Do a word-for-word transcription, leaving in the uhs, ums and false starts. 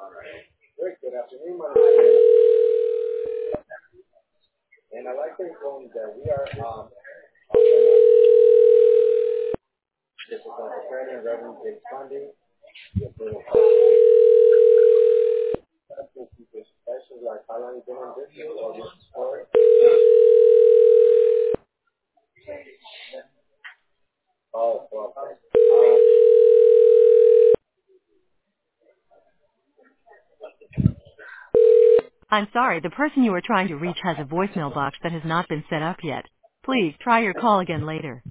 Rick, good afternoon. My name is Dana, and I'd like to inform you that we are um, this is on preparing and revenue-based funding. The approval process. Questions like how long you've been in business or your story. Oh, well, um, I'm sorry, the person you are trying to reach has a voicemail box that has not been set up yet. Please try your call again later.